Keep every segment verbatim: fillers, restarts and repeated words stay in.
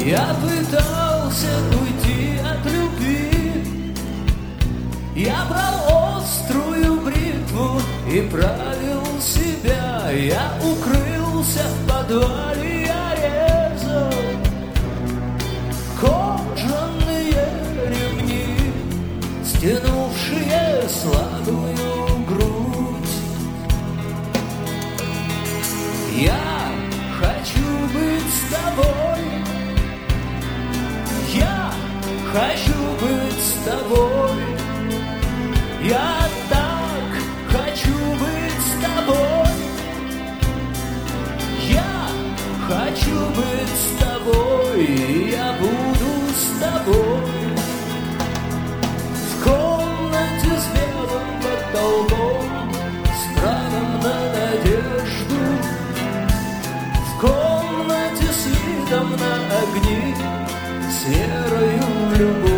Я пытался уйти от любви, я брал острую бритву и правил себя. Я укрылся в подвале, я резал кожаные ремни, стянувшие слабую грудь. Я хочу быть с тобой, я хочу быть с тобой, я так хочу быть с тобой, я хочу быть с тобой, и я буду с тобой. В комнате с белым потолком, с правом на надежду, в комнате с видом на огни, с верою в любовь.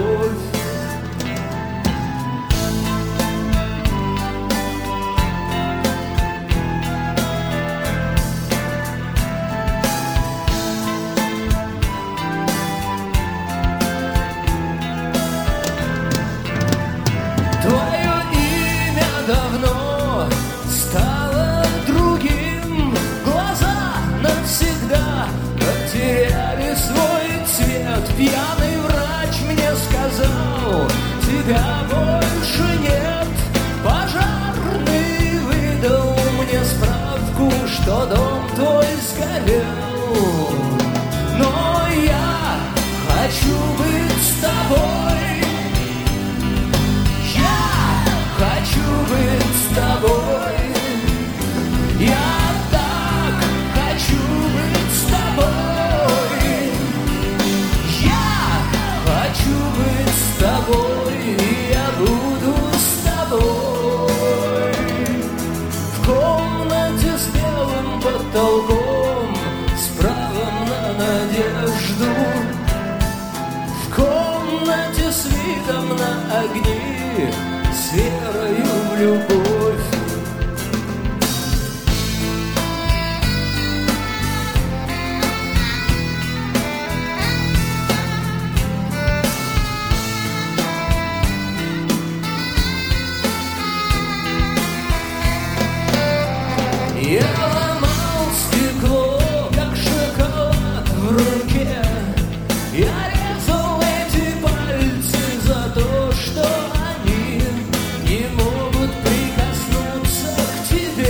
Твое имя давно стало другим, глаза навсегда потеряли свой цвет. Пьяный врач мне сказал, тебя больше нет. Пожарный выдал мне справку, что дом твой сгорел. Но я хочу быть с тобой, хочу быть с тобой, я так хочу быть с тобой, я хочу быть с тобой, и я буду с тобой. В комнате с белым потолком, с правом на надежду, в комнате с видом на огни, с верою в любовь. Я ломал стекло, как шоколад в руке. Я резал эти пальцы за то, что они не могут прикоснуться к тебе.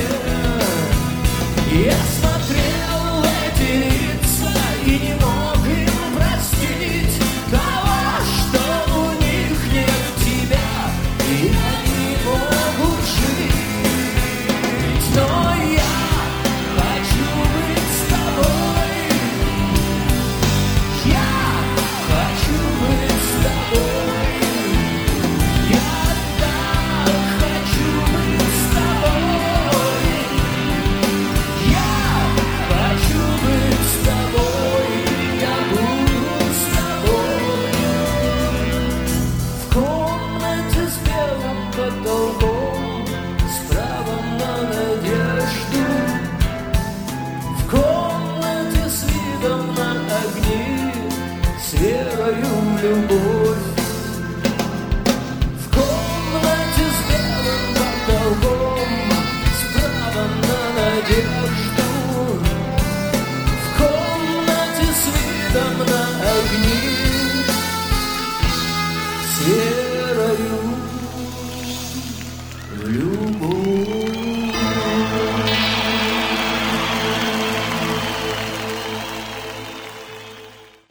Я смотрел эти лица и не мог им простить того, что у них нет тебя, и они могут жить. Но я хочу быть с тобой, я хочу быть с тобой, я так хочу быть с тобой, я хочу быть с тобой, я буду с тобой. В комнате с белым потолком, с правом на надежду, в комнате с видом на огни, с верою в любовь. В комнате с белым потолком, с правом на надежду, в комнате с видом на огни, с верою в любовь.